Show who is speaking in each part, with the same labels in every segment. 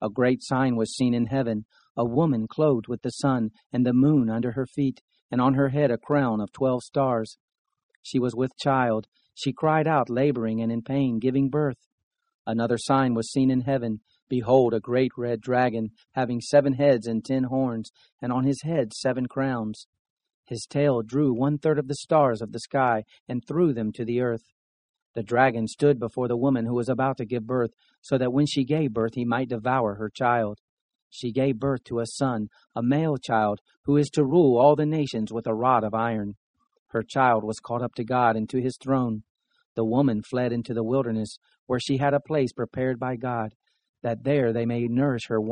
Speaker 1: A great sign was seen in heaven, a woman clothed with the sun, and the moon under her feet, and on her head a crown of 12 stars. She was with child. She cried out, laboring and in pain, giving birth. Another sign was seen in heaven. Behold, a great red dragon, having 7 heads and 10 horns, and on his head 7 crowns. His tail drew 1/3 of the stars of the sky, and threw them to the earth. The dragon stood before the woman who was about to give birth, so that when she gave birth he might devour her child. She gave birth to a son, a male child, who is to rule all the nations with a rod of iron. Her child was caught up to God and to his throne. The woman fled into the wilderness, where she had a place prepared by God, that there they may nourish her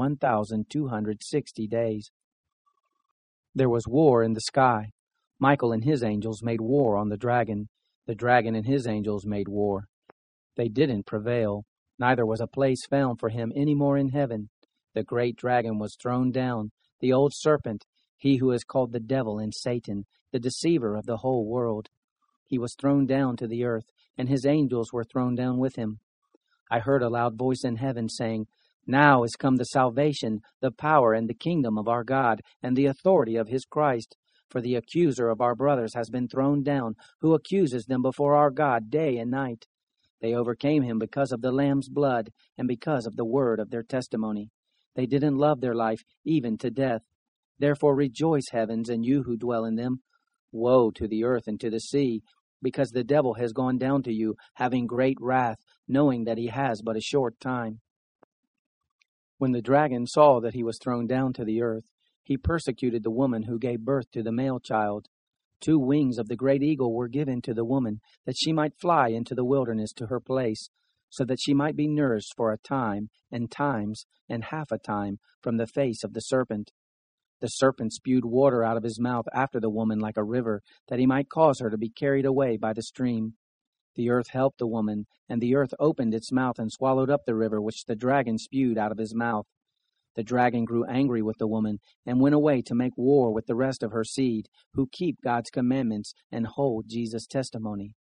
Speaker 1: 1,260 days. There was war in the sky. Michael and his angels made war on the dragon. The dragon and his angels made war. They didn't prevail, neither was a place found for him any more in heaven. The great dragon was thrown down, the old serpent, he who is called the devil and Satan, the deceiver of the whole world. He was thrown down to the earth, and his angels were thrown down with him. I heard a loud voice in heaven saying, "Now is come the salvation, the power, and the kingdom of our God, and the authority of his Christ. For the accuser of our brothers has been thrown down, who accuses them before our God day and night. They overcame him because of the Lamb's blood, and because of the word of their testimony. They didn't love their life, even to death. Therefore rejoice, heavens, and you who dwell in them. Woe to the earth and to the sea, because the devil has gone down to you, having great wrath, knowing that he has but a short time." When the dragon saw that he was thrown down to the earth, he persecuted the woman who gave birth to the male child. 2 wings of the great eagle were given to the woman, that she might fly into the wilderness to her place, so that she might be nourished for a time, and times, and half a time, from the face of the serpent. The serpent spewed water out of his mouth after the woman like a river, that he might cause her to be carried away by the stream. The earth helped the woman, and the earth opened its mouth and swallowed up the river which the dragon spewed out of his mouth. The dragon grew angry with the woman, and went away to make war with the rest of her seed, who keep God's commandments and hold Jesus' testimony.